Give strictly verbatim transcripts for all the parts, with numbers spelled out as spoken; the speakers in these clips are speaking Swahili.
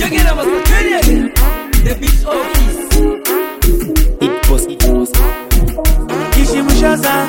Check it out, Mister Kenya. The beach office. It was, it was. Kishimushaza.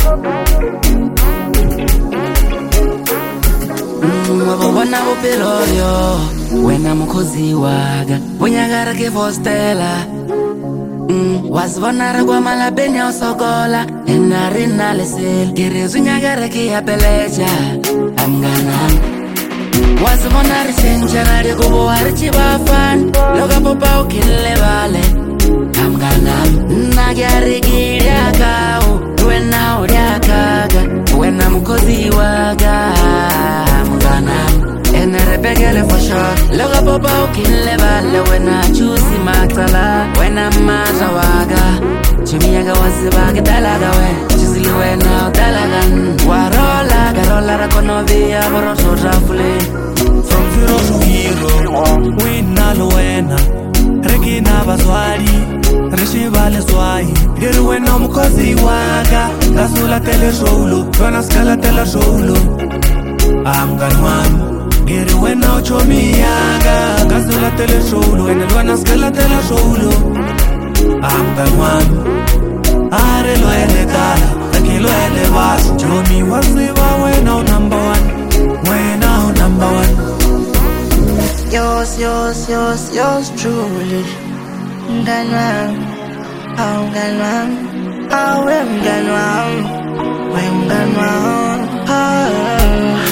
Wabona upeloyo wena mukhozi waga unyagara ke vostela wazibonara kwa malabeni osokola enarina lesel gerezu nyagara ke yapeleja amgana wazibonara chenjana de kubo archi bafan loga popa ukile vale amgana nagyari giria kao wena uriakaga wena mukhozi waga Enere for sure. Loga popa ukile vale wena chusi matala wena mazawaga chumiyaga wazibaga dalaga we chizili wena dalagan warola garola rakonovia boroso rafule from zero to hero wina luwena rekina bazwali reshivale swai geri wena mkozi waga gasula tele shoulo dona skala tele shoulo amganwan Giri wena uchomiyaga Gasula tele shoulo Wena luana skala tele shoulo Amga mwanu Are lo ele gala Taki lo ele wasu Chomi wasiwa wena u number one Wena u number one Yours, yours, yours, yours truly Mganwam Au mganwam Au we mganwam We mganwam Ah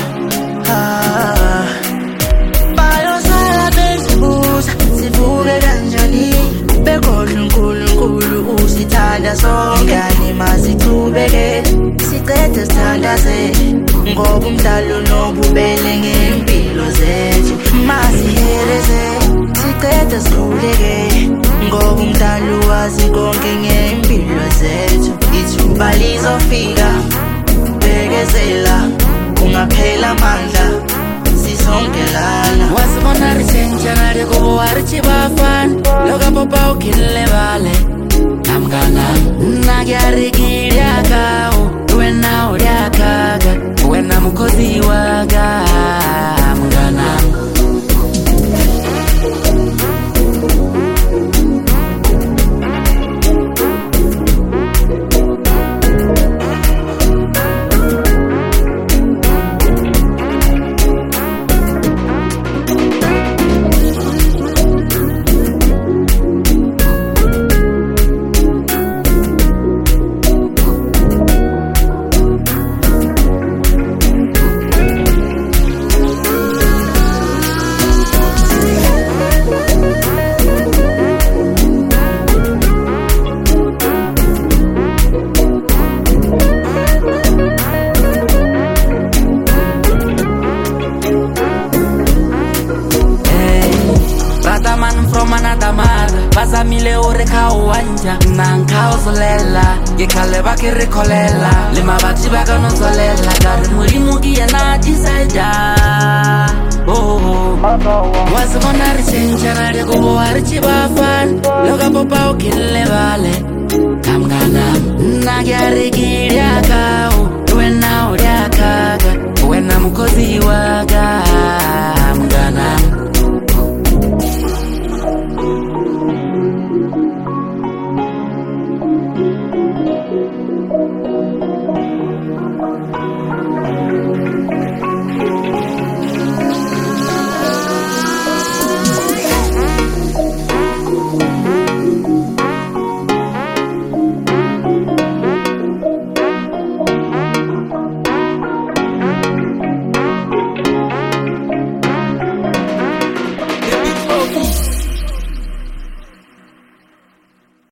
Usithanda songani masithubeke siqede sithandaze ngoba umdalo nobubele ngempilo zethu masihereze siqede sikhuleke ngoba umdalo wazi konke ngempilo zethu ithuba lizofika bekezela kungaphela amandla sisongelana wazibona rishenjana de kubo archi bafan loga popa ukile vale amgana nagyari giria kao wena uriakaga wena mukhozi waga amgana from another mother Bazamile ore kawanja Nankao zolela Gekale baki rikolela Lima bakshi baka no zolela Gari murimu kia na jisaja Oh oh Wazibona rishenjana de kubo archi bafan Loga popa ukile vale Kamgana Nagyari giria kao Wena uriakaga Wena mukhozi waga